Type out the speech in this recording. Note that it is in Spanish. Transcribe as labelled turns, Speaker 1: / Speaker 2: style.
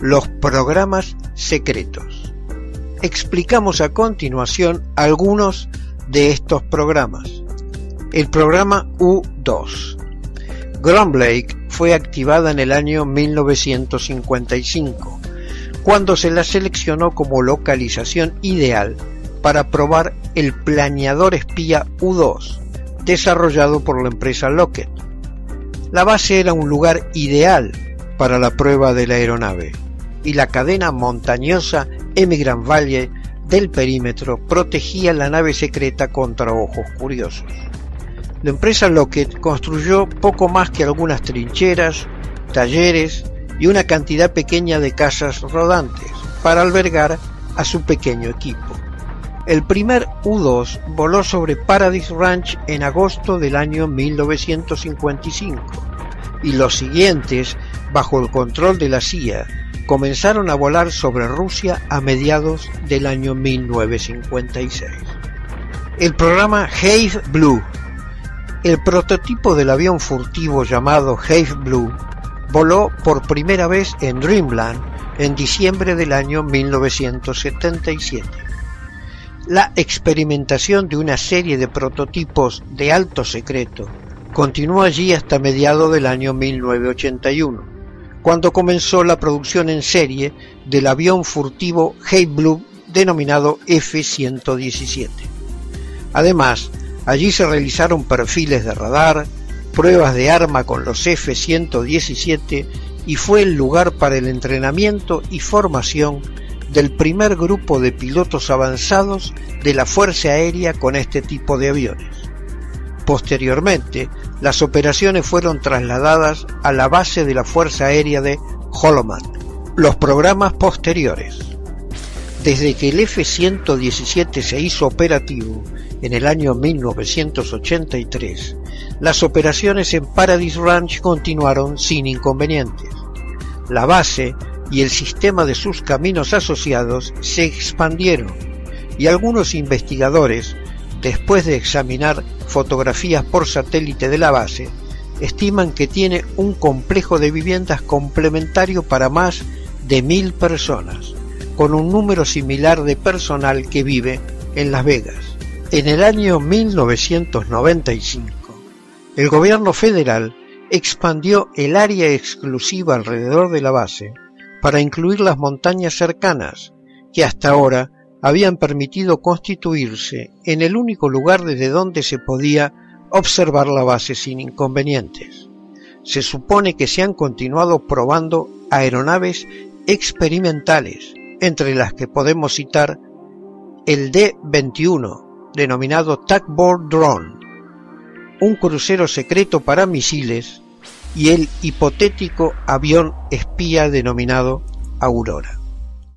Speaker 1: los programas secretos. Explicamos a continuación algunos de estos programas. El programa U-2. Ground Lake fue activada en el año 1955, cuando se la seleccionó como localización ideal para probar el planeador espía U-2, desarrollado por la empresa Lockheed. La base era un lugar ideal para la prueba de la aeronave, y la cadena montañosa Emigrant Valley del perímetro protegía la nave secreta contra ojos curiosos. La empresa Lockheed construyó poco más que algunas trincheras, talleres y una cantidad pequeña de casas rodantes para albergar a su pequeño equipo. El primer U-2 voló sobre Paradise Ranch en agosto del año 1955 y los siguientes, bajo el control de la CIA, comenzaron a volar sobre Rusia a mediados del año 1956. El programa Hive Blue. El prototipo del avión furtivo llamado Hive Blue voló por primera vez en Dreamland en diciembre del año 1977. La experimentación de una serie de prototipos de alto secreto continuó allí hasta mediados del año 1981, cuando comenzó la producción en serie del avión furtivo Hive Blue denominado F-117. Además, allí se realizaron perfiles de radar, pruebas de arma con los F-117 y fue el lugar para el entrenamiento y formación del primer grupo de pilotos avanzados de la Fuerza Aérea con este tipo de aviones. Posteriormente, las operaciones fueron trasladadas a la base de la Fuerza Aérea de Holloman. Los programas posteriores. Desde que el F-117 se hizo operativo en el año 1983, las operaciones en Paradise Ranch continuaron sin inconvenientes. La base y el sistema de sus caminos asociados se expandieron y algunos investigadores, después de examinar fotografías por satélite de la base, estiman que tiene un complejo de viviendas complementario para más de 1000 personas, con un número similar de personal que vive en Las Vegas. En el año 1995, el gobierno federal expandió el área exclusiva alrededor de la base para incluir las montañas cercanas, que hasta ahora habían permitido constituirse en el único lugar desde donde se podía observar la base sin inconvenientes. Se supone que se han continuado probando aeronaves experimentales, entre las que podemos citar el D-21, denominado Tugboat Drone, un crucero secreto para misiles, y el hipotético avión espía denominado Aurora.